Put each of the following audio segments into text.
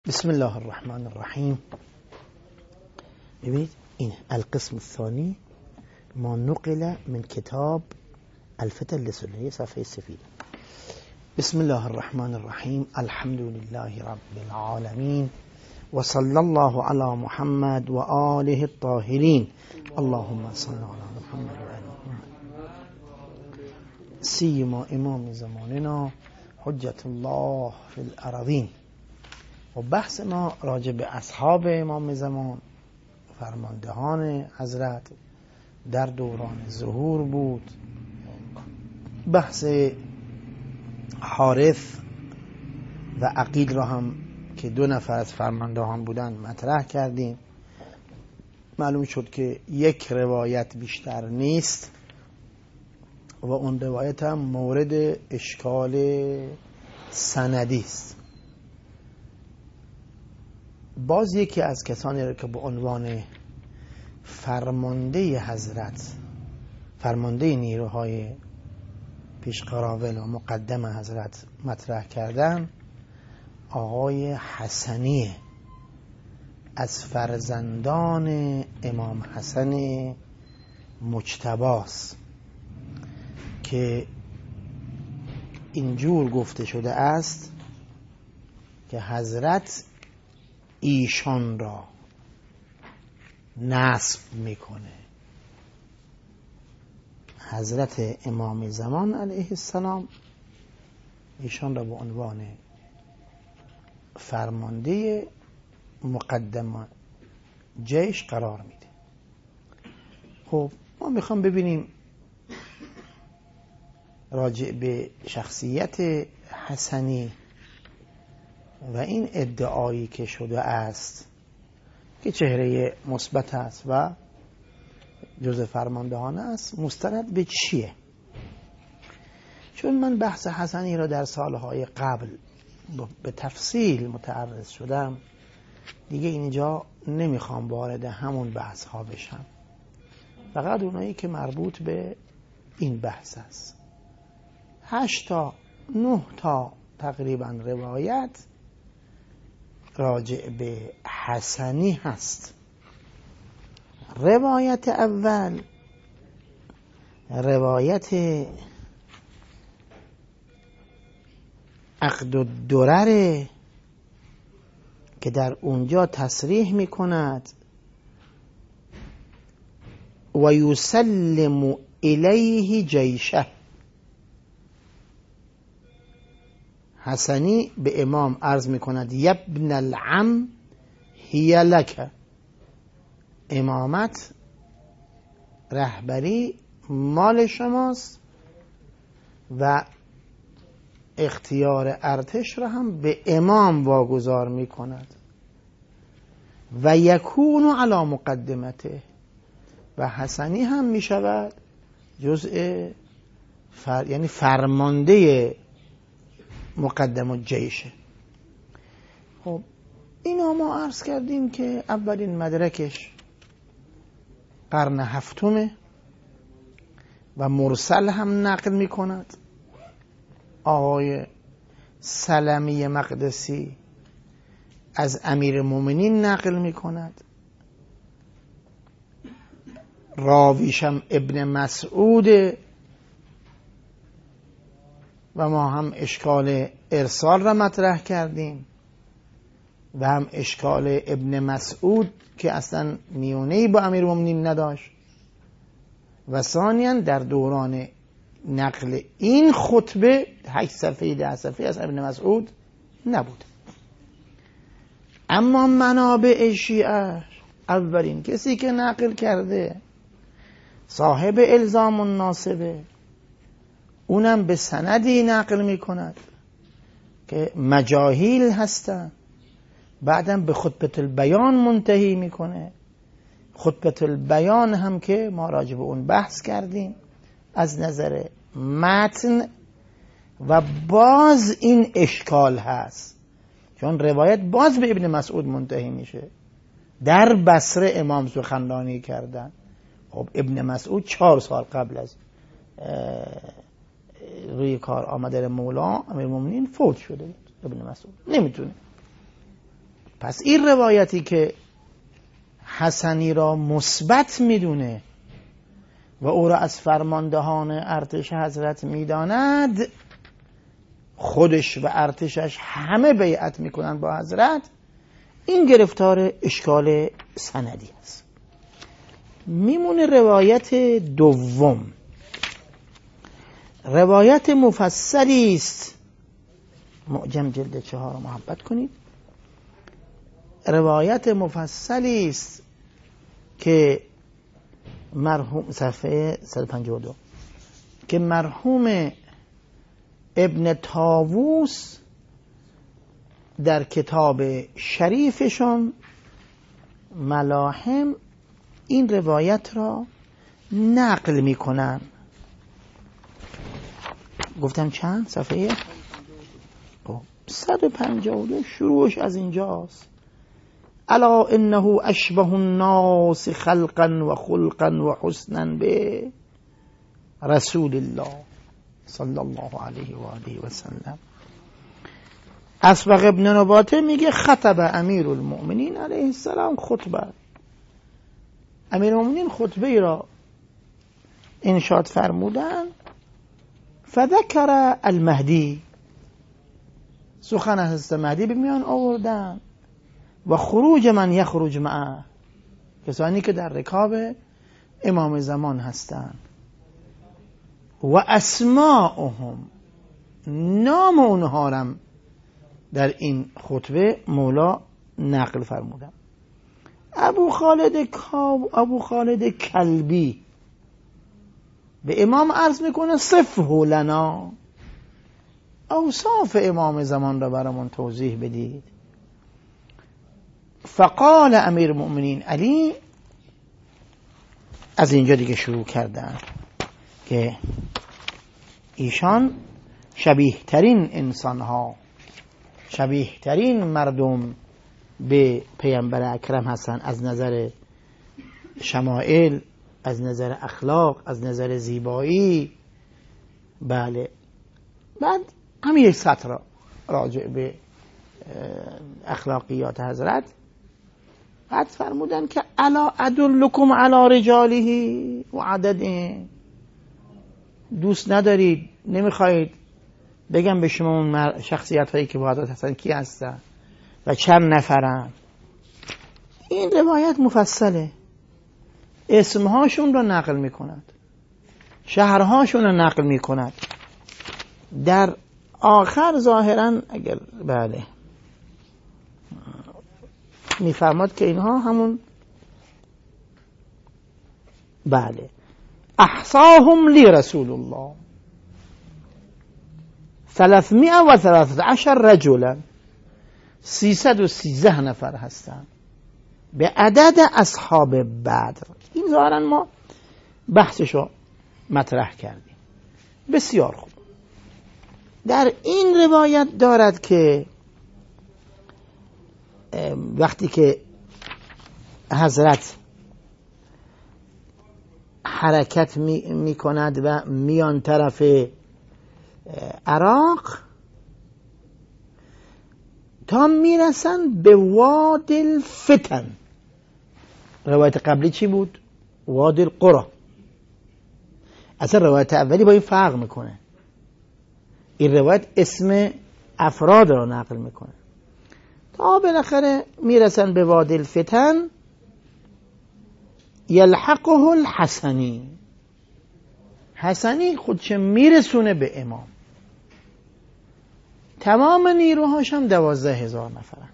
بسم الله الرحمن الرحیم. ببینید این القسم الثانی ما نقل من کتاب الفتن لسنه، صفحه سفید. بسم الله الرحمن الرحیم. الحمد لله رب العالمین و صلی الله علی محمد و آله الطاهرین. اللهم صل علی محمد و آل محمد سیما امام زماننا حجت الله فی الارضین. و بحث ما راجع به اصحاب امام زمان، فرماندهان حضرت در دوران ظهور بود. بحث حارث و عقیل را هم که دو نفر از فرماندهان بودند مطرح کردیم. معلوم شد که یک روایت بیشتر نیست و اون روایت هم مورد اشکال سندی است. باز یکی از کسانی را که به عنوان فرمانده حضرت، فرمانده نیروهای پیشقراول و مقدم حضرت مطرح کردن، آقای حسنی از فرزندان امام حسن مجتباست که اینجور گفته شده است که حضرت ایشان را نسب میکنه. حضرت امام زمان علیه السلام ایشان را به عنوان فرمانده مقدم جیش قرار میده. خب ما میخوام ببینیم راجع به شخصیت حسنی و این ادعایی که شده است که چهره مثبت است و جزء فرماندهان است، مستند به چیه؟ چون من بحث حسنی را در سالهای قبل به تفصیل متعرض شدم، دیگه اینجا نمیخوام وارد همون بحث ها بشم، فقط اونایی که مربوط به این بحث است. 8 تا 9 تا تقریبا روایت راجع به حسنی هست. روایت اول روایت عقد الدرر که در اونجا تصریح می کند و یسلم الیه جیشه. حسنی به امام عرض می کند یبن العم هی لک، امامت، رهبری مال شماست و اختیار ارتش را هم به امام واگذار می کند. و یکون علی مقدمته، و حسنی هم می شود جزء یعنی فرمانده مقدم الجیشه. خب اینا ما عرض کردیم که اولین مدرکش قرن 7 و مرسل هم نقل می کند. آقای سلمی مقدسی از امیرالمومنین نقل می کند. راویشم ابن مسعود و ما هم اشکال ارسال را مطرح کردیم و هم اشکال ابن مسعود که اصلا میونه‌ای با امیرالمومنین نداشت و ثانیاً در دوران نقل این خطبه 8 صفحه 10 صفحه از ابن مسعود نبود. اما منابع شیعه، اولین کسی که نقل کرده صاحب الزام الناصبه، اونم به سندی نقل می کند که مجاهیل هستن، بعدم به خطبه البیان منتهی میکنه. خطبه البیان هم که ما راجع به اون بحث کردیم از نظر متن، و باز این اشکال هست چون روایت باز به ابن مسعود منتهی میشه. در بصره امام سخنرانی کردن. خب ابن مسعود 4 سال قبل از روی کار آمدن مولا امیرالمومنین فوت شده بود. ابن مسعود نمیتونه. پس این روایتی که حسنی را مثبت میدونه و او را از فرماندهان ارتش حضرت میداند، خودش و ارتشش همه بیعت میکنن با حضرت، این گرفتار اشکال سندی است. میمونه روایت دوم. روایت مفصلی است، معجم جلد 4 محبت کنید. روایت مفصلی است که مرحوم صفحه 152 که مرحوم ابن طاووس در کتاب شریفشون ملاحم این روایت را نقل میکنن. گفتم چند صفحه؟ 152. شروعش از اینجاست. الا انه اشبه الناس خلقا و خلقا و حسنا به رسول الله صلی الله علیه و آله و سلم. اسبغ ابن نباته میگه خطب امیر المؤمنین علیه السلام خطبه. امیر المؤمنین خطبه ای را انشاد فرمودن. فذکر المهدی، سخن از مهدی به میان آوردن و خروج من یخرج معه، کسانی که در رکاب امام زمان هستند، و اسماءهم، نام اونها را در این خطبه مولا نقل فرمودن. ابو خالد کلبی به امام عرض میکنه صفه لنا، اوصاف امام زمان را برامون توضیح بدید. فقال امیر المؤمنین علی، از اینجا دیگه شروع کردن که ایشان شبیه ترین انسان ها، شبیه ترین مردم به پیامبر اکرم هستن، از نظر شمائل، از نظر اخلاق، از نظر زیبایی. بله. بعد همین یک سطر راجع به اخلاقیات حضرت بعد فرمودن که الا ادلکم علی رجاله و عدده، دوست ندارید، نمیخواید بگم به شما اون شخصیت هایی که با حضرت هستن کی هستن و چند نفرن. این روایت مفصله، اسمهاشون رو نقل میکند، شهرهاشون رو نقل میکند. در آخر ظاهرا اگر بله میفرماد که اینها همون بله احصاهم لی رسول الله 313 رجلا، 313 نفر هستند به عدد اصحاب بدر. این ظاهرا ما بحثشو مطرح کردیم. بسیار خوب. در این روایت دارد که وقتی که حضرت حرکت می کند و میان طرف عراق تا میرسن به واد الفتن. روایت قبلی چی بود؟ واد القرى. اصلا روایت اولی با این فرق میکنه. این روایت اسم افراد را نقل میکنه. تا بالاخره میرسن به واد الفتن. یلحقه الحسنی، حسنی خودش میرسونه به امام. تمام نیروهاش هم 12,000 نفرن.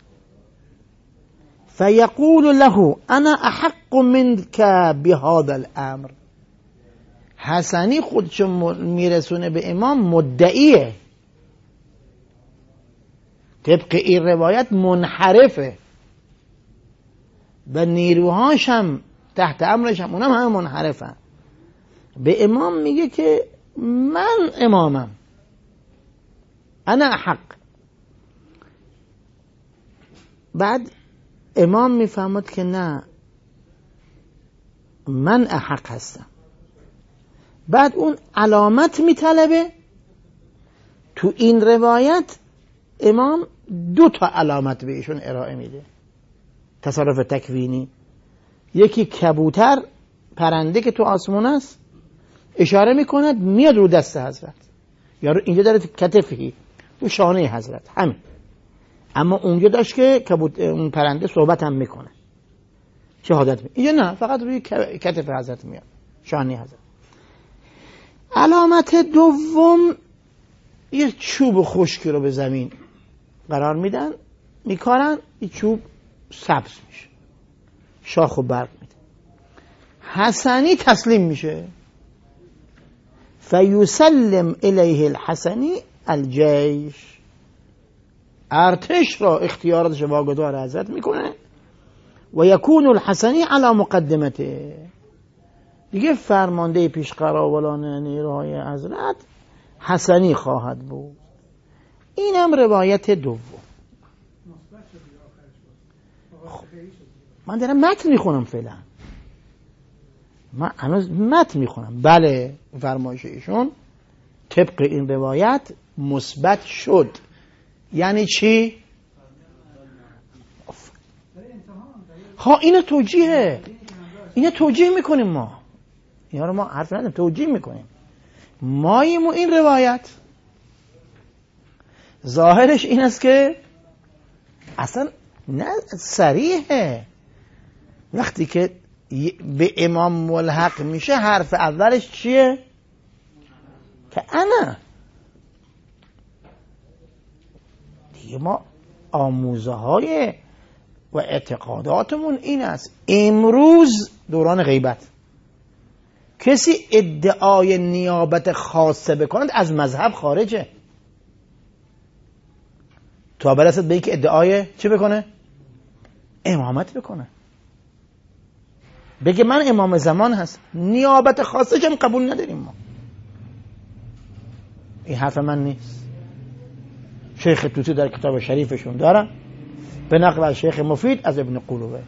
فیقول له انا احق منک بهذا الامر. حسنی خودش میرسونه به امام، مدعیه. طبق این روایت منحرفه و نیروهاش هم تحت امرش هم اونم همه منحرفن. به امام میگه که من امامم، انا احق. بعد امام میفهمد که نه، من احق هستم. بعد اون علامت میطلبه. تو این روایت امام دو تا علامت به ایشون ارائه میده تصرف تکوینی. یکی کبوتر، پرنده که تو آسمون است، اشاره میکند میاد رو دست حضرت، یا اینجا داره کتفی، رو شانه حضرت همین. اما اونجا داشت که اون پرنده صحبت هم میکنه، شهادت میکنه. اینجا نه، فقط روی کتف حضرت میاد، شانه حضرت. علامت دوم، یه چوب خشکی رو به زمین قرار میدن، میکارن، این چوب سبز میشه، شاخ و برگ میده. حسنی تسلیم میشه، فیسلم الیه الحسنی الجیش، ارتش را اختیاراتش واگذار حضرت میکنه. و یکون الحسنی علی مقدمته، دیگه فرمانده پیش قراولان نیروهای حضرت حسنی خواهد بود. اینم روایت دوم. من دارم متن میخونم فعلا، من هنوز متن میخونم. بله، فرمایش ایشون طبق این روایت مثبت شد. یعنی چی؟ اینو توجیهه، اینو توجیه میکنیم ما، اینا رو ما حرف نداریم، توجیه میکنیم. ماییم و این روایت ظاهرش این است که اصلا نه صریحه. وقتی که به امام ملحق میشه حرف اولش چیه؟ که انا. دیگه ما آموزه های و اعتقاداتمون این است. امروز دوران غیبت، کسی ادعای نیابت خاصه بکند از مذهب خارجه. تا برسد به اینکه ادعای چی بکنه؟ امامت بکنه، بگه من امام زمان هست، نیابت خاصه هم قبول نداریم ما. این حرف من نیست، شیخ توسی در کتاب شریفشون دارن به نقل از شیخ مفید از ابن قلوبه.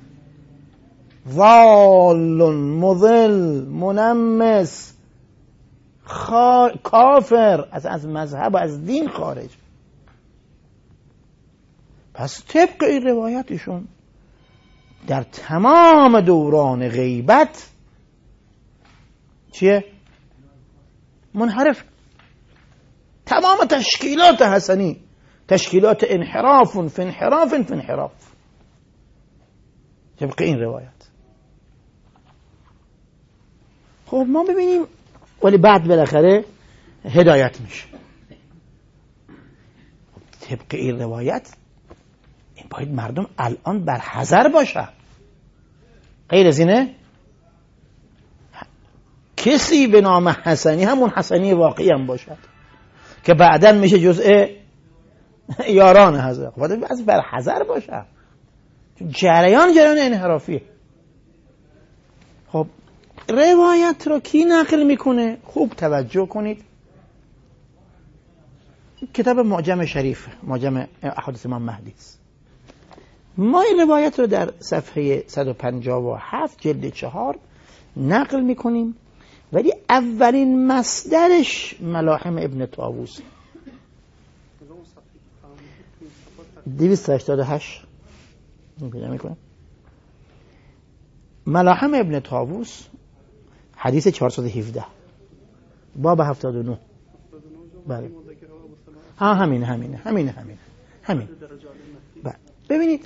ضال مضل منمس کافر، از مذهب و از دین خارج. پس طبق این روایتشون در تمام دوران غیبت چیه؟ منحرف. تمام تشکیلات حسنی تشکیلات انحراف فی انحراف فی انحراف طبق این روایت. خب ما ببینیم، ولی بعد بالاخره هدایت میشه. طبق این روایت این باید مردم الان بر حذر باشه. غیر از اینه کسی به نام حسنی همون حسنی واقعی هم باشد که بعداً میشه جزء یاران حضرت، باید از بر حذر باشه، جریان انحرافیه. خب روایت رو کی نقل میکنه؟ خوب توجه کنید، کتاب معجم شریف، معجم احادیث امام مهدی است. ما این روایت رو در صفحه 157 جلد 4 نقل میکنیم، ولی اولین مصدرش ملاحم ابن طاووس 288 پیدا میکنم. ملاحم ابن طاووس حدیث 417 باب 79. بله همین. ببینید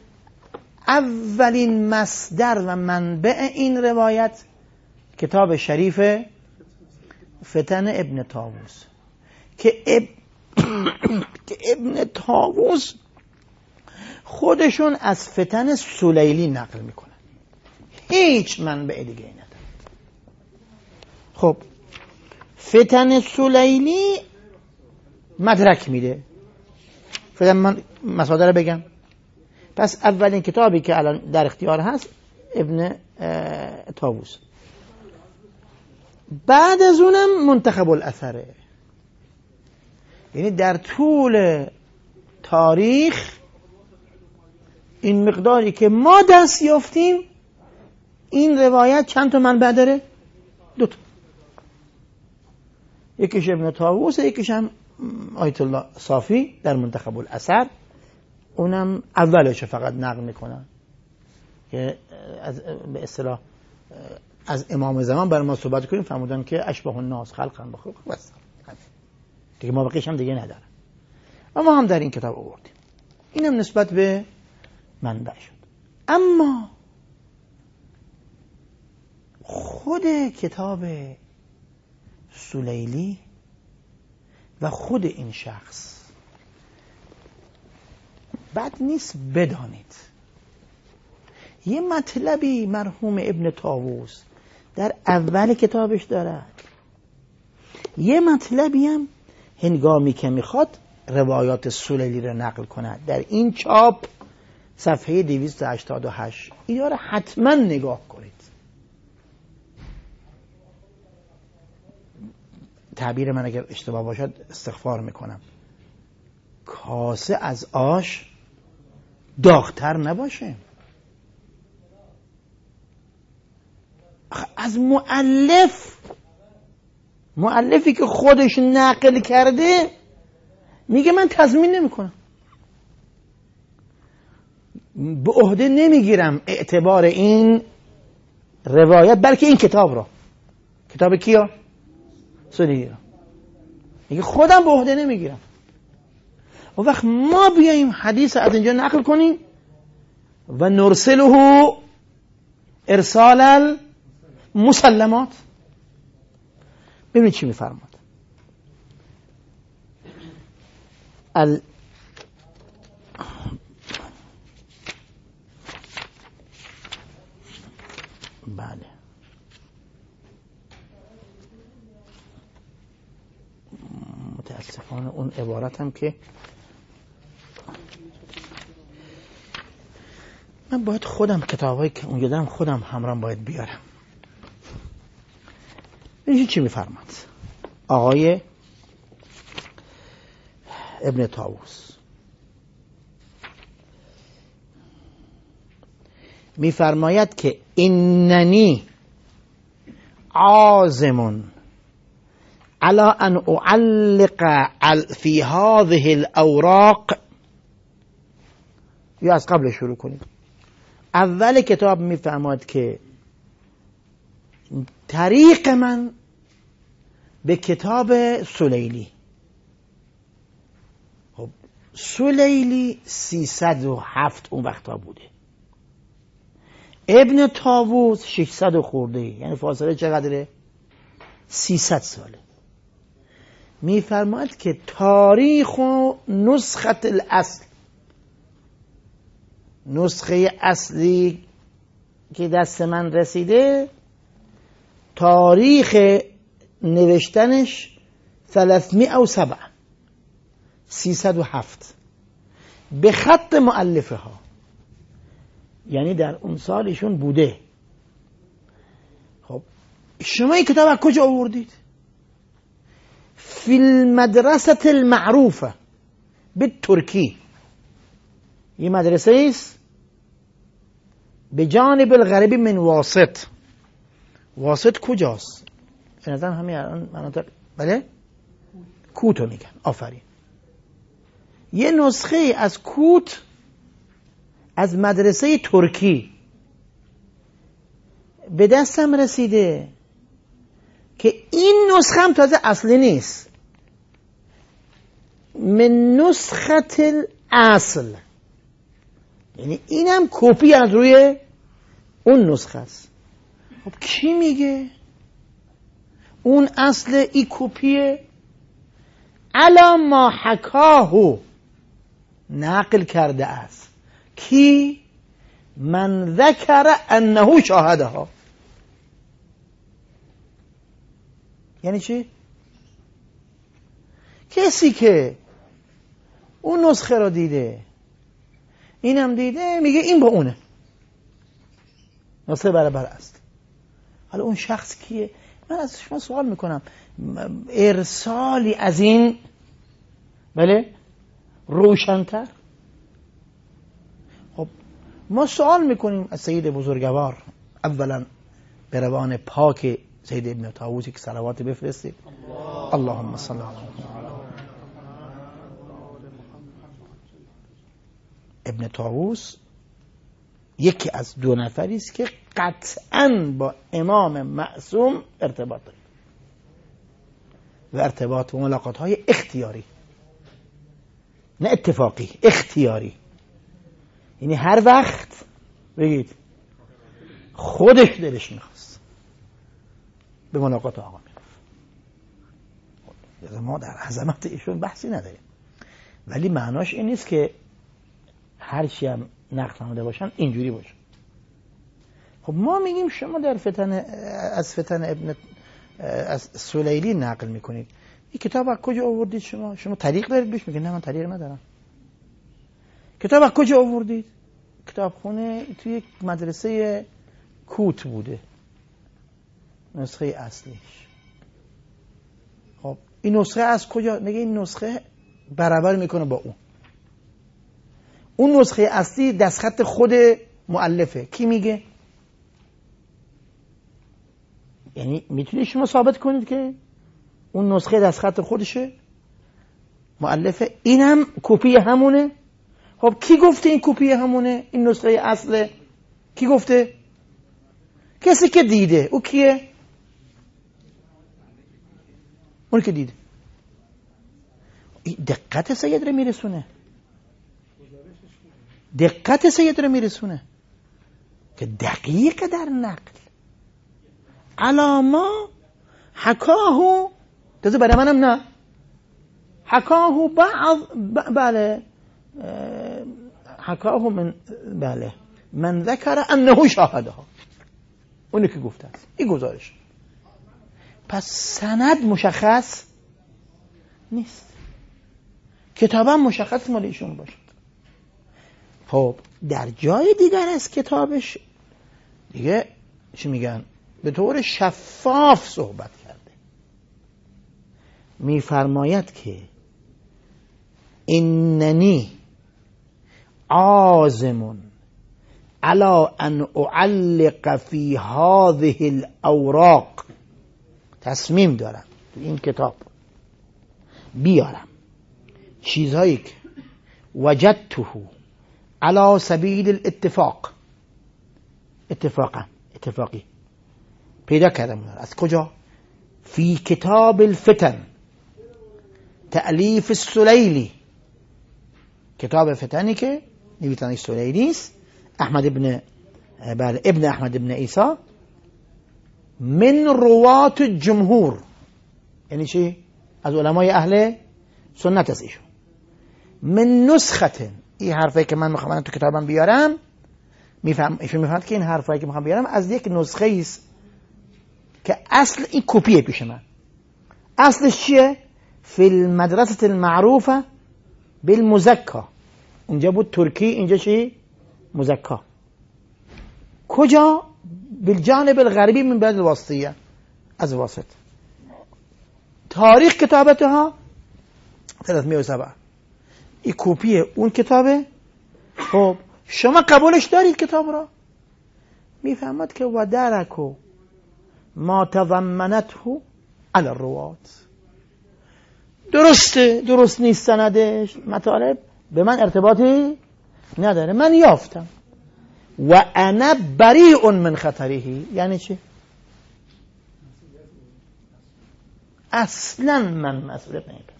اولین مصدر و منبع این روایت کتاب شریف فتن ابن طاووس که ابن طاووس خودشون از فتن سلیلی نقل میکنن، هیچ منبع دیگه نداره. خب فتن سلیلی مدرک میده. فتن من مصادر بگم. پس اولین کتابی که الان در اختیار هست ابن طاووس، بعد از اونم منتخب الاثره. یعنی در طول تاریخ این مقداری که ما دست یافتیم، این روایت چند تا منبع داره؟ 2 تا. یکیش ابن طاووس، یکیش هم آیت الله صافی در منتخب الاثر، اونم اولش فقط نقل میکنن که به اصطلاح از امام زمان برای ما صحبت کنیم، فرمودن که اشبه الناس خلقا بخلق بس دیگه، ما بقیش هم دیگه نداره. و ما هم در این کتاب آوردیم. اینم نسبت به منبع شد. اما خود کتاب سلیلی و خود این شخص بد نیست بدانید یه مطلبی مرحوم ابن طاووس در اول کتابش دارد، یه مطلبی هم هنگامی که میخواد روایات سلیلی رو نقل کند در این چاپ صفحه 288 اینا رو حتما نگاه کنید. تعبیر من اگر اشتباه باشد استغفار میکنم، کاسه از آش داغ‌تر نباشه. از مؤلفی که خودش نقل کرده میگه من تضمین نمیکنم، به عهده نمیگیرم اعتبار این روایت، بلکه این کتاب را، کتاب کیا؟ سلیلی را، میگه خودم به عهده نمیگیرم. و وقت ما بیاییم حدیث از اینجا نقل کنیم و نرسله ارسال المسلمات، ببینید چی میفرماد. بله متاسفانه اون عبارت هم که من باید خودم کتابایی که اونجا دارم خودم همراهم باید بیارم. این چی میفرماد آقای ابن طاووس؟ میفرماید که اننی عازم على ان اعلق فی هذه الاوراق، یا از قبل شروع کنیم. اول کتاب میفرماید که طریق من به کتاب سلیلی. خب سلیلی 307 اون وقتا بوده، ابن طاووس 600 خورده، یعنی فاصله چقدره؟ 300 ساله. میفرماید که تاریخ و نسخه الاصل، نسخه اصلی که دست من رسیده تاریخ نوشتنش 307 307 به خط مؤلفه ها، یعنی در اون سال ایشون بوده. خب شما این کتاب از کجا آوردید؟ فی المدرسه المعروفه به ترکی، یه مدرسه است به جانب الغربی من واسط. واسط کجاست؟ به نظرم همین الان مناطق، بله کوتو میگن. آفرین. یه نسخه از کوت از مدرسه ترکی به دستم رسیده که این نسخه هم تازه اصلی نیست، من نسخه الاصل، یعنی اینم کپی از روی اون نسخه است. خب کی میگه اون اصل ای کپیه؟ علا ما حکاهو، نقل کرده است. کی؟ من ذکر انه شاهدها. یعنی چی؟ کسی که اون نسخه را دیده، اینم دیده، میگه این با اونه، نسخه برابر است. حالا اون شخص کیه؟ من از شما سوال میکنم، ارسالی از این بله روشن‌تر؟ خب ما سوال میکنیم از سید بزرگوار، اولا به روان پاک سید ابن طاووسی که صلوات بفرستید. اللهم صل علی محمد. ابن طاووس یکی از دو نفری است که قطعاً با امام معصوم ارتباط داره و ارتباط و ملاقات‌های اختیاری، نه اتفاقی، اختیاری. یعنی هر وقت بگید خودش دلش میخواست به ملاقات آقا میرفت. ما در عظمت ایشون بحثی نداریم، ولی معناش این نیست که هرچی هم نقل آمده باشن اینجوری باشه. خب ما میگیم شما در از فتن ابن از سلیلی نقل میکنید، این کتاب از کجا آوردید؟ شما طریق دارید بهش؟ میگه نه من طریق ندارم. کتاب از کجا آوردید؟ کتابخونه توی یک مدرسه کوت بوده نسخه اصلیش. خب این نسخه از کجا؟ میگه این نسخه برابر میکنه با اون نسخه اصلی دستخط خود مؤلفه. کی میگه؟ یعنی میتونید شما ثابت کنید که اون نسخه دستخط خودشه مؤلفه، این هم کپی همونه. خب کی گفته این کپی همونه؟ این نسخه اصله. کی گفته؟ کسی که دیده. او کیه؟ اون که دیده. دقت سید رو میرسونه، دقت سید رو میرسونه که دقیق در نقل علاما حکاهو تازه برای منم نه حکاهو بله حکاهو من ذکر انه شاهدها، اونی که گفته است. این گزارش. پس سند مشخص نیست، کتابم مشخص مال ایشون باشد. خب در جای دیگر از کتابش دیگه چی میگن؟ به طور شفاف صحبت کرده. میفرماید که اننی عازم علی ان اعلق فی هذه الاوراق، تصمیم دارم تو این کتاب بیارم چیزهایی که وجدته علی سبیل الاتفاق، اتفاقی پیدا کردم. از کجا؟ فی کتاب الفتن تألیف السلیلی، کتاب فتنی که نویسنده سلیلی است، ابن احمد ابن عیسی، من روات الجمهور، یعنی چی؟ از علمای اهل سنت است ایشون. من نسخه، این حرفایی که من میخوام تو کتابم بیارم، ایشون میفهمد که این حرفایی که میخوام بیارم از یک نسخه است که اصل این کپیه پیش من. اصلش چیه؟ فی المدرسه المعروفه بالمزکا، اونجا بود ترکی، اینجا چی؟ مزکا. کجا؟ بالجانب الغربی من بلاد الواسطیه، از واسط. تاریخ کتابتها 307. این کپی اون کتابه. خب شما قبولش دارید کتاب را؟ میفهمد که و درکو ما تضمنته علی الروات، درسته، درست نیست سندش، مطالب به من ارتباطی نداره، من یافتم. و انا بریء من خطره، یعنی چی؟ اصلا من مسئولیت نمیپذیرم.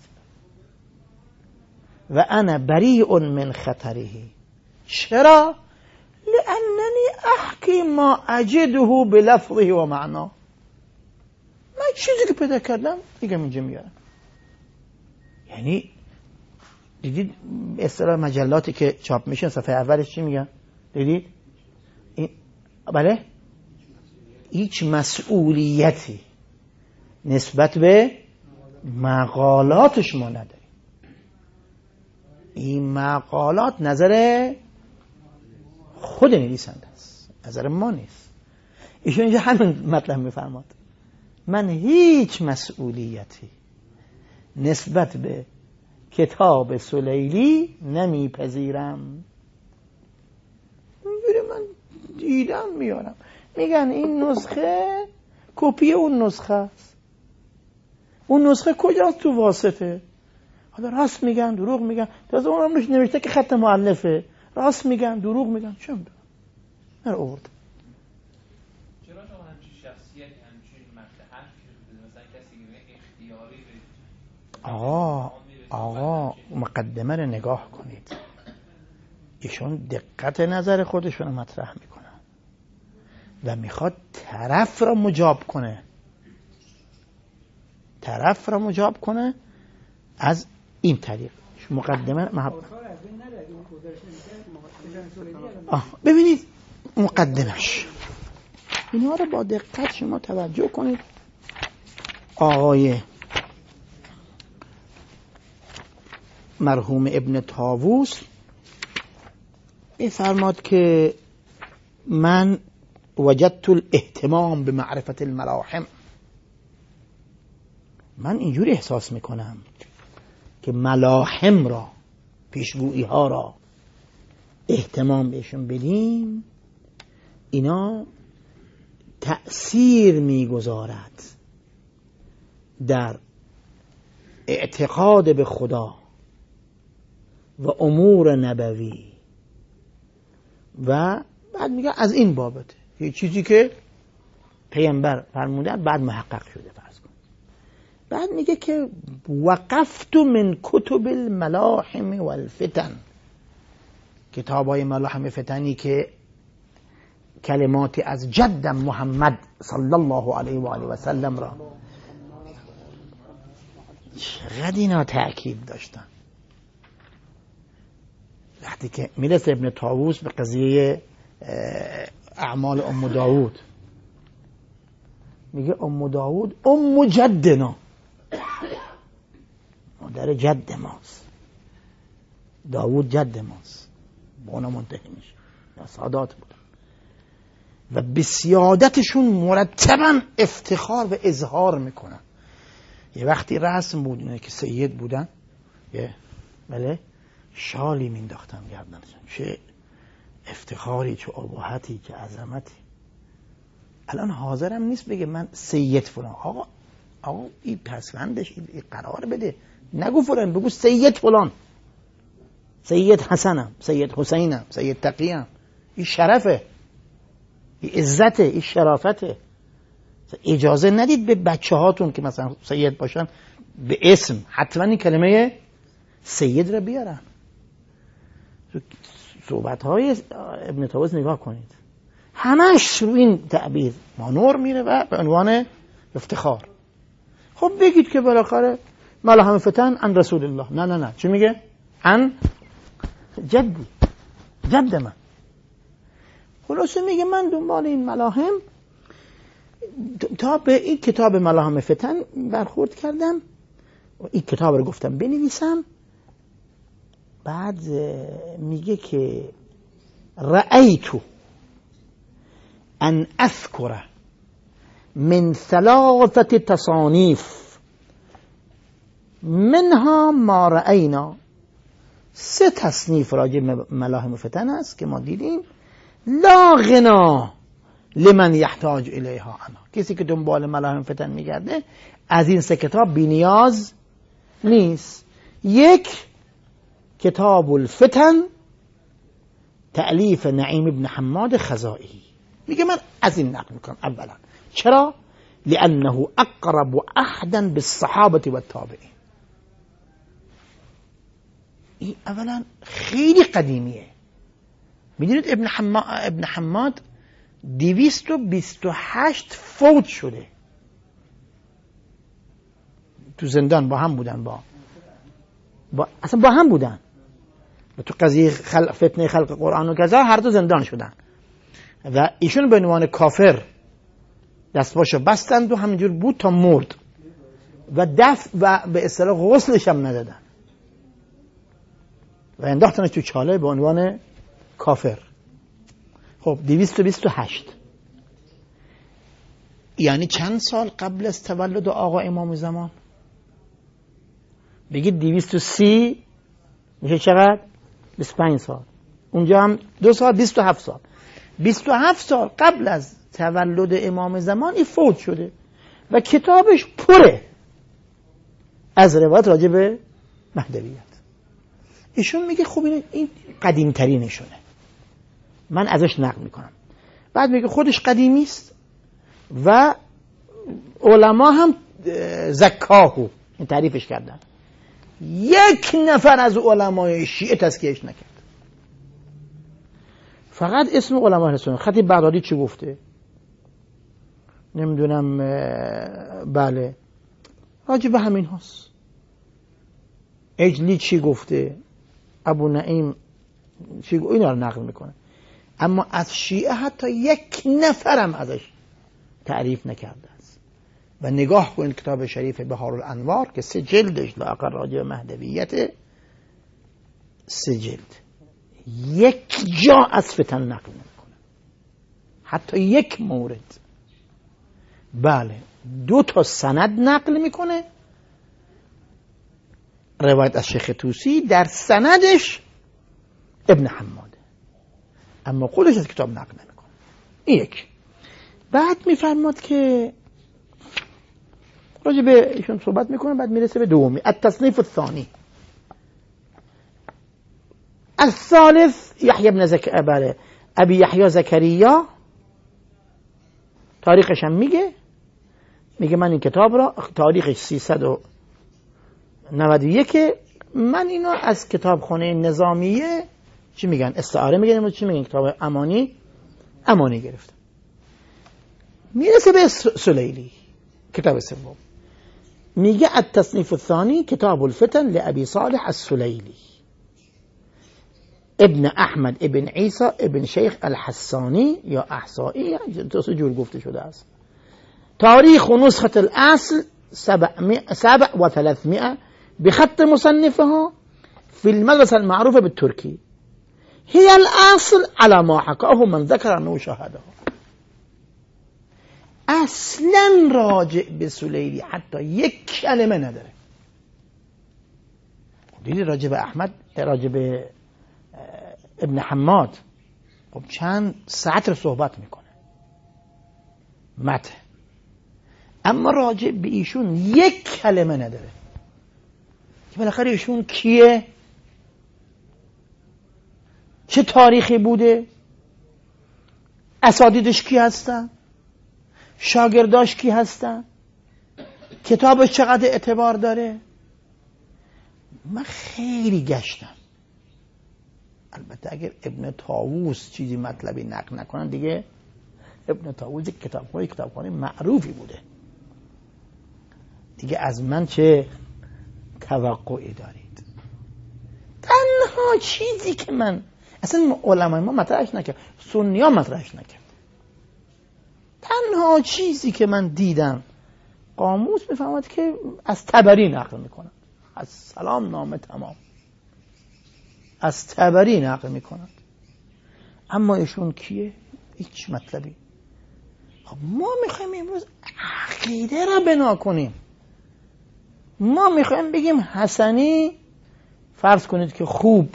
و انا بریء من خطره. چرا؟ لاننی احکی ما اجده بلفظه و معنا، من چیزی که پیدا کردم دیگه اینجا میارم. یعنی دیدید اصطلاح مجلاتی که چاپ میشن صفحه اولش چی میگن؟ دیدید؟ بله؟ هیچ مسئولیتی نسبت به مقالاتش ما نداریم. این مقالات نظر خود نویسنده است، نظر ما نیست. ایشون اینجا همین مطلب میفرماد، من هیچ مسئولیتی نسبت به کتاب سلیلی نمیپذیرم. اینجوری من دیدم میارم. میگن این نسخه کپی اون نسخه است. اون نسخه کجاست؟ تو واسطه. حالا راست میگن دروغ میگن، تازه اون روش نوشته که خط مؤلفه. راست میگن دروغ میگن، چه میدونم من آورد. چرا شما همچین شخصیتی همچین مقطع مثلا کسی که اختیاری آقا مقدمه رو نگاه کنید، ایشون دقت نظر خودشون رو مطرح میکنن و میخواد طرف را مجاب کنه از این طریق. مقدمه ببینید مقدمش اینها رو با دقت شما توجه کنید. آقای مرحوم ابن طاووس می‌فرماد که من وجدت الاهتمام به معرفت الملاحم، من اینجوری احساس میکنم که ملاحم را، پیشگویی ها را اهتمام بهشون بدیم، اینا تأثیر میگذارد در اعتقاد به خدا و امور نبوی. و بعد میگه از این بابته یه چیزی که پیامبر فرمودن بعد محقق شده فرض کن. بعد میگه که وقفت من کتب الملاحم والفتن، کتابای ملاحم فتنی که کلماتی از جدم محمد صلی الله علیه و آله و سلم را چقدر اینا تأکید داشتن. وقتی که میرسه ابن طاووس به قضیه اعمال ام داود، میگه ام داود ام جدنا، مادر جد ماست، داود جد ماست، با اونا منتهی میشه. یا سادات بودن و به سیادتشون مرتبا افتخار و اظهار میکنن. یه وقتی رسم بود اینه که سید بودن، بله شالی مینداختن گردنشون، چه افتخاری، چه اباحتی، چه عظمتی. الان حاضرم نیست بگه من سید فلان. آقا این پسوندش این قرار بده، نگو فلان، بگو سید فلان، سید حسنم، سید حسینم، سید تقیم. این شرفه، این عزته، این شرافته. اجازه ندید به بچه هاتون که مثلا سید باشن به اسم حتما این کلمه سید را بیارن. صحبت های ابن طاووس نگاه کنید، همش رو این تعبیر مانور میره و به عنوان افتخار. خب بگید که بالاخره ملاحم فتن عن رسول الله. نه چی میگه؟ عن جدی، جد من. خلاصه میگه من دنبال این ملاحم تا به این کتاب ملاحم فتن برخورد کردم و این کتاب رو گفتم بنویسم. بعد میگه که رأیتو ان اذکر من ثلاثه تصانیف منها ما رأینا، 3 تصنیف راجع ملاحم فتن است که ما دیدیم، لا غنا لمن یحتاج الیها عنها، کسی که دنبال ملاحم فتن میگرده از این 3 کتاب بی نیاز نیست. 1 کتاب الفتن تألیف نعیم ابن حماد خزائی، میگه من از این نقل میکنم. اولا چرا؟ لانه اقرب عهدا بالصحابه والتابعین. این اولا خیلی قدیمیه. میدونید ابن حماد 228 فوت شده، تو زندان با هم بودن، اصلا با هم بودن و تو قضیه فتنه خلق قرآن و کذا هر دو زندان شدن و ایشون به عنوان کافر دستباشو بستند و همینجور بود تا مرد و و به اصطلاح غسلش هم ندادن و انداختنش تو چاله به عنوان کافر. خب 228 یعنی چند سال قبل از تولد آقا امام زمان؟ بگید 230 میشه چقدر؟ 25 سال. اونجا هم 2 سال، 27 سال. 27 سال قبل از تولد امام زمان این فوت شده و کتابش پره از روایت راجع به مهدویت. ایشون میگه خب این قدیم ترینشونه، من ازش نقل میکنم. بعد میگه خودش قدیمی است و علما هم زکاهو این تعریفش کردن. یک نفر از علمای شیعه تزکیهش نکرد، فقط اسم علما رسونه. خطیب بغدادی چی گفته؟ نمیدونم، بله راجع به همین هاست. اجلی چی گفته؟ ابو نعیم چی گفته؟ اینا رو نقل میکنه. اما از شیعه حتی یک نفرم ازش تعریف نکرده است. و نگاه کنید کتاب شریف بهارالانوار که 3 جلدش لااقل راجع به مهدویت، 3 جلد، یک جا از فتن نقل نمیکنه، حتی یک مورد. بله 2 تا سند نقل میکنه، روایت از شیخ طوسی، در سندش ابن حماده، اما خودش از کتاب نقل نمیکنه. این یک. بعد میفرماد که راجع به ایشون صحبت میکنه، بعد میرسه به دومی، التصنیف الثانی. الثالث یحیی بن زکریا، ابی یحیی زکریا، تاریخش هم میگه من این کتاب را، تاریخش 391، من اینو از کتابخانه نظامیه چی میگن استعاره میگن، چی میگن کتاب امانی گرفتم. میرسه به سلیلی، کتاب سوم، میگه التصنیف الثانی کتاب الفتن لابی صالح السلیلی ابن احمد ابن عیسی ابن شیخ الحسانی یا احصایی، دو سه جور گفته شده است. تاریخ و نسخة الاصل 700 بخط مصنفها في المدرسة المعروفة بالتركي، هي الاصل على ما حكاه من ذكر انه شاهده. اصلا راجع به سلیلی حتی یک کلمه نداره. دیدی راجع به احمد، راجع به ابن حماد خب چند ساعت رو صحبت میکنه متن، اما راجع به ایشون یک کلمه نداره که بالاخره ایشون کیه، چه تاریخی بوده، اساتیدش کی هستن، شاگرداش کی هستن، کتابش چقدر اعتبار داره. من خیلی گشتم، البته اگر ابن طاووس چیزی مطلبی نقل نکنن دیگه. ابن طاووس کتابخانه معروفی بوده دیگه، از من چه توقعی دارید؟ تنها چیزی که من اصلا علمای ما مطرحش نکرد، سنی ها مطرحش نکرد، تنها چیزی که من دیدم قاموس میفهمد که از طبری نقل میکنن، از سلام نامه تمام از طبری نقل میکنن، اما ایشون کیه؟ هیچ مطلبی. خب ما میخوایم امروز عقیده را بنا کنیم، ما میخوایم بگیم حسنی فرض کنید که خوب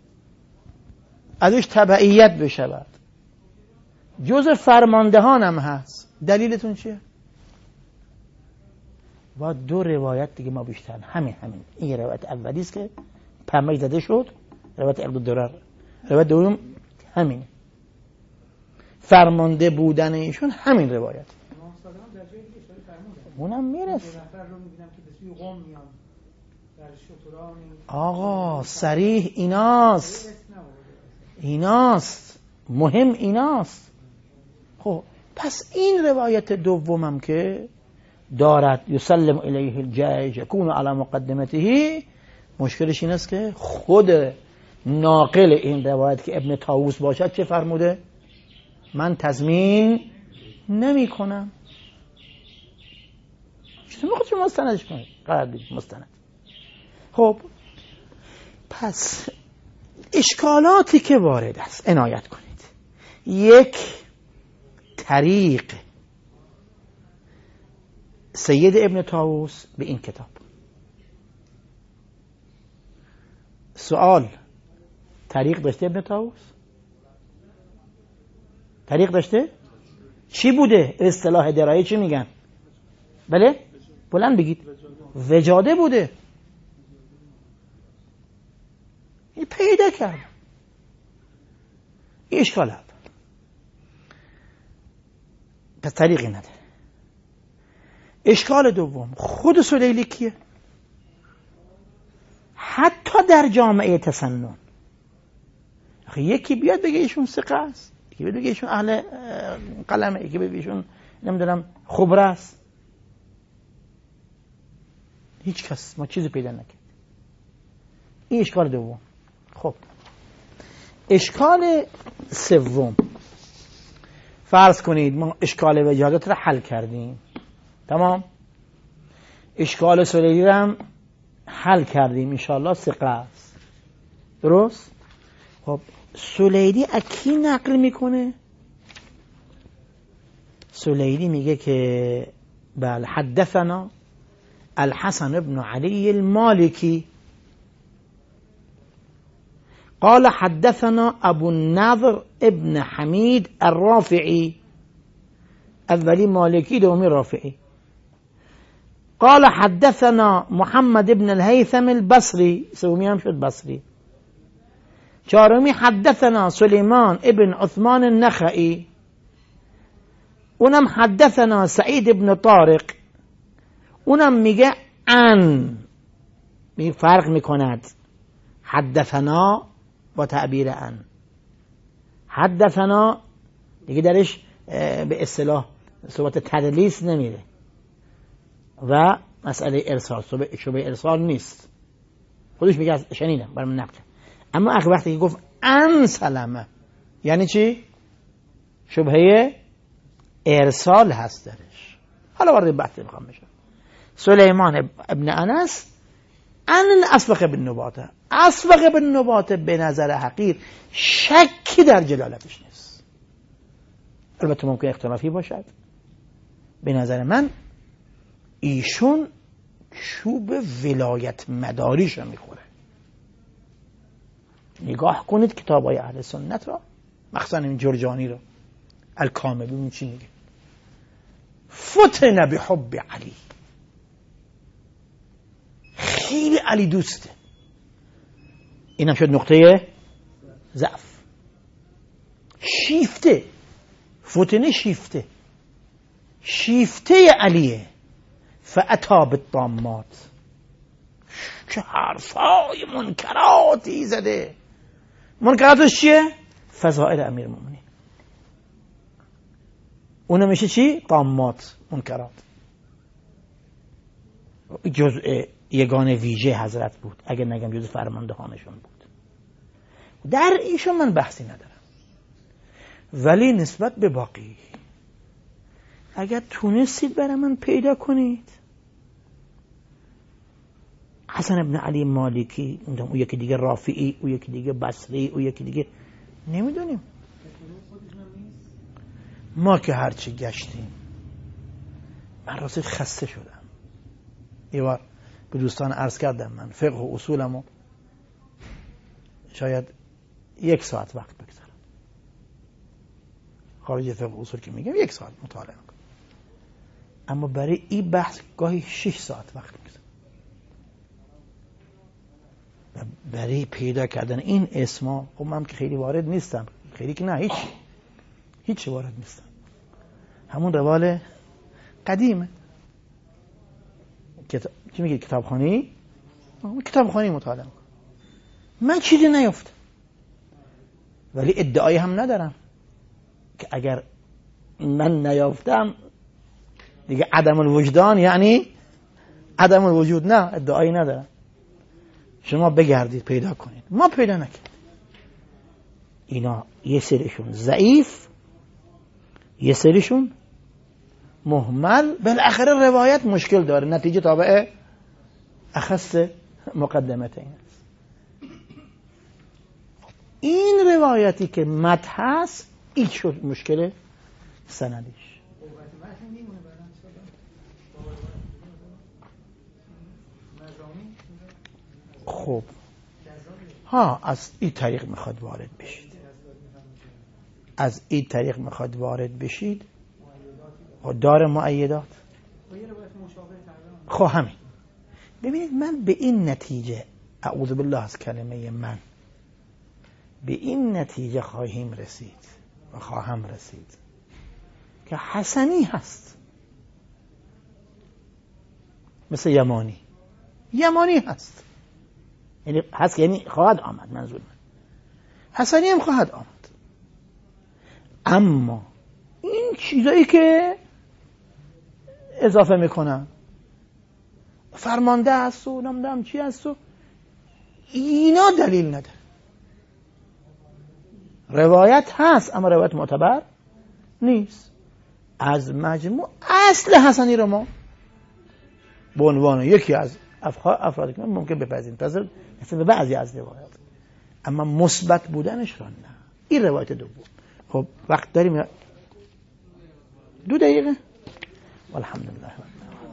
ازش تبعیت بشود، جز فرماندهان هم هست، دلیلتون چیه؟ با 2 روایت دیگه ما بیشتر همین این روایت اولی است که پمک زده شد، روایت عقد الدرر، روایت دوم همین فرمانده بودن ایشون، همین روایت اونم میرسه. آقا صریح ایناست مهم ایناست. خب پس این روایت دومم که دارد یسلم الیه الجیش یکون علی مقدمته، مشکلش این است که خود ناقل این روایت که ابن طاووس باشد چه فرموده؟ من تضمین نمی کنم. چطور میخواد شما مستندش کنید؟ قرار بدید مستند. خب پس اشکالاتی که وارد است عنایت کنید. یک، طریق سید ابن طاووس به این کتاب. سوال، طریق داشته ابن طاووس؟ طریق داشته؟ چی بوده؟ اصطلاح درایه چی میگن؟ بله؟ بلند بگید. وجاده بوده. پیدا کرد. این اشکال اول. پس طریقی نداره. اشکال دوم، خود سلیلی کیه؟ حتی در جامعه تسنن یکی بیاد بگه ایشون ثقه است، یکی بیاد بگه ایشون اهل قلمه، یکی بیاد بگه ایشون نمیدونم خبره است. هیچ کس ما چیزی پیدا نکرد. این اشکال دوم. خب اشکال سوم، فرض کنید ما اشکال وجادت رو حل کردیم، تمام، اشکال سلیلی رو هم حل کردیم، انشاءالله ثقه است، درست؟ خب سلیلی از کی نقل میکنه؟ سلیلی میگه که بله حدثنا الحسن بن علي المالكي قال حدثنا ابو النضر ابن حميد الرافعي، اولی مالکی دومی رافعی. قال حدثنا محمد بن الهيثم البصري، سومی هم شد بصری. چهارمی حدثنا سليمان ابن عثمان النخعي، اونم حدثنا سعید ابن طارق، اونم میگه ان، می فرق میکند حدثنا با تعبیر ان. حدثنا دیگه درش به اصطلاح صحبت تدلیس نمیره و مسئله ارسال شبه ارسال نیست، خودش میگه از شنیدم برام نقل. اما اخر وقتی که گفت ان سلمه یعنی چی؟ شبهه ارسال هست درش. حالا وارد بحث میخوام بشم. سلیمان ابن انس ان اصفق بن نباته، اصفق بن نباته به نظر حقیر شکی در جلالتش نیست، البته ممکن اختلافی باشد. به نظر من ایشون چوب ولایت مداریش رو میخوره. نگاه کنید کتابای اهل سنت را، مخصوصا این جرجانی رو الکامل، ببینید چی میگه. فتن بحب علی، خیلی علی دوسته. اینم شد نقطه ضعف. شیفته، فتنه شیفته، شیفته علیه. فاتا بالطامات، چه حرفای منکراتی زده. منکراتش چیه؟ فضائل امیر المؤمنین. اونم میشه چی؟ طامات، منکرات. جزء یگانه ویژه حضرت بود، اگر نگم جزء فرماندهانشون بود. در ایشون من بحثی ندارم، ولی نسبت به باقی اگر تونستید برای من پیدا کنید حسن ابن علی مالکی، او یکی دیگه رافعی، او یکی دیگه بصری، او یکی دیگه نمیدونیم. ما که هرچی گشتیم، من راست خسته شدم. یه بار به دوستان عرض کردم من فقه و اصولمو شاید 1 ساعت وقت بگذارم، خارج فقه و اصول که میگم 1 ساعت مطالعه میکنم، اما برای این بحث گاهی 6 ساعت وقت میگذارم. برای پیدا کردن این اسما خب من که خیلی وارد نیستم، خیلی که نه، هیچ وارد نیستم. همون روال قدیمه. چی میگه؟ کتابخوانی؟ کتابخوانی مطالعه میکنم. من چیزی نیفتم، ولی ادعایی هم ندارم که اگر من نیافتم دیگه عدم الوجدان یعنی عدم الوجود. نه، ادعایی ندارم. شما بگردید پیدا کنید، ما پیدا نکردیم. اینا یه سریشون ضعیف، یه سریشون مهمل، بالاخره روایت مشکل داره، نتیجه تابع اخص مقدمت این است. این روایتی که متن هست این شد مشکل سندیش. خب از این طریق میخواد وارد بشید، از این طریق میخواد وارد بشید. داره مؤیدات. خب همین. ببینید من به این نتیجه، اعوذ بالله از کلمه من، به این نتیجه خواهیم رسید و خواهم رسید که حسنی هست، مثل یمانی هست، یعنی هست، یعنی خواهد آمد، منظور من حسنی هم خواهد آمد. اما این چیزایی که اضافه میکنن، فرمانده هست و نمیدونم چی هست و اینا دلیل نداره. روایت هست اما روایت معتبر نیست. از مجموع اصل حسنی رو ما به عنوان یکی از افرادی که ممکن بپذیریم مثل به بعضی از روایات، اما مثبت بودنش رو نه. این روایت دوم. خب وقت داریم 2 دقیقه. والحمدلله.